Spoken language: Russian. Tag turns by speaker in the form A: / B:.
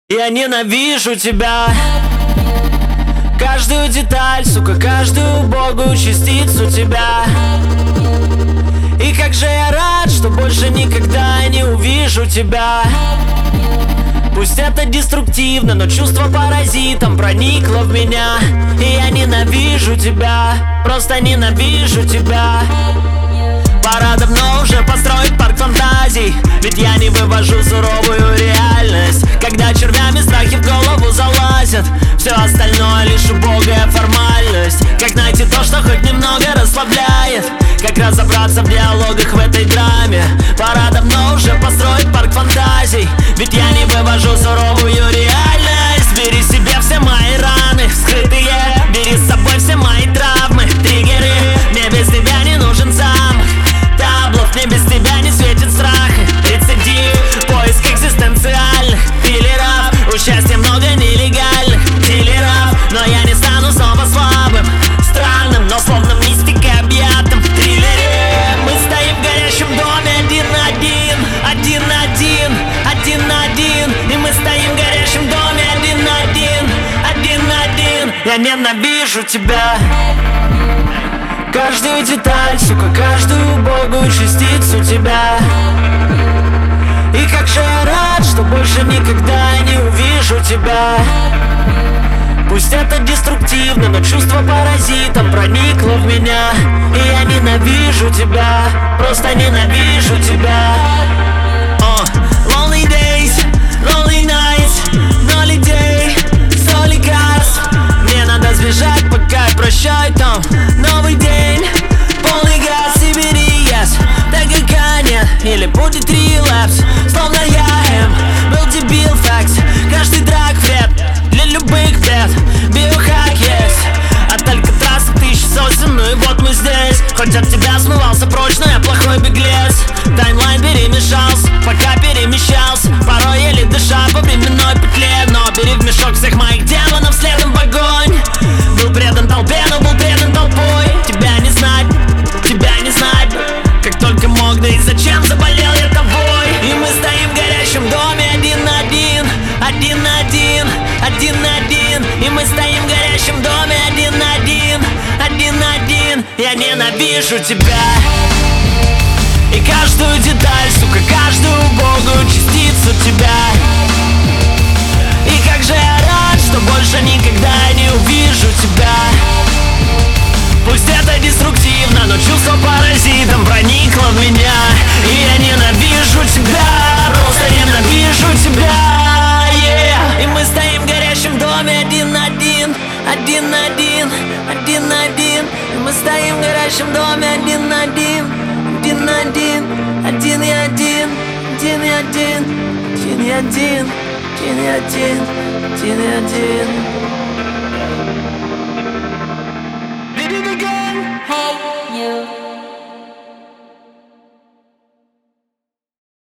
A: Я ненавижу тебя. Каждую деталь, сука, каждую убогую частицу тебя. И как же я рад, что больше никогда не увижу тебя. Пусть это деструктивно, но чувство паразитом проникло в меня. И я ненавижу тебя, просто ненавижу тебя. Пора давно уже построить парк фантазий, ведь я не вывожу суровую реальность. Когда червями страхи в голову залазят, все остальное лишь убогая формальность. Как найти то, что хоть немного расслабляет, как разобраться в диалогах в этой драме. Пора давно уже построить парк фантазий, ведь я не вывожу суровую реальность. Бери себе все мои раны скрытые, бери с собой все мои травмы, триггеры. Мне без тебя не нужен замок таблов, мне без тебя не светит страх. Рецидив, поиск экзистенциальных филлеров. У счастья много нелегальных дилеров, но я не стану снова слабым, странным, но словно мистикой объятым триллере. Мы стоим в горящем доме один на один, один на один, один на один. И мы стоим в горящем доме один на один, один на один. Я ненавижу тебя. Каждую деталь, сука, каждую убогую частицу тебя. И как же я рад, что больше никогда не увижу тебя. Пусть это деструктивно, но чувство паразитом проникло в меня. И я ненавижу тебя, просто ненавижу тебя. Lonely days, lonely nights, no людей, solely cars. Мне надо сбежать, пока я прощаю там. Новый день, полный газ и бери yes. Так как нет, или будет релапс. Словно я был дебил, факс. Каждый драк вред для любых бед. Биохак есть от Алькатраса 1000 сосен. Ну и вот мы здесь. Хоть от тебя смывался прочь, но я плохой беглец. Таймлайн перемешался, пока перемещался. Порой еле дыша по временной петле. Но бери в мешок всех моих демонов следом в огонь. Был предан толпе, но был предан толпой. Тебя не знать, как только мог, да и зачем заболел я тобой. И мы стоим в горящем доме один на один, один на один, один на один. И мы стоим в горящем доме один на один, один на один. Я ненавижу тебя. И каждую деталь, сука, каждую убогую частицу тебя. И как же я рад, что больше никогда не увижу тебя. Пусть это деструктивно, но чувство паразитом проникло в меня. И я ненавижу тебя, просто ненавижу тебя, yeah. И мы стоим в горящем доме один на один, один на один, один на один. И мы стоим в горящем доме один на один, один на один, один и один, один и один, один и один, один и один, один и один.
B: Hey, you.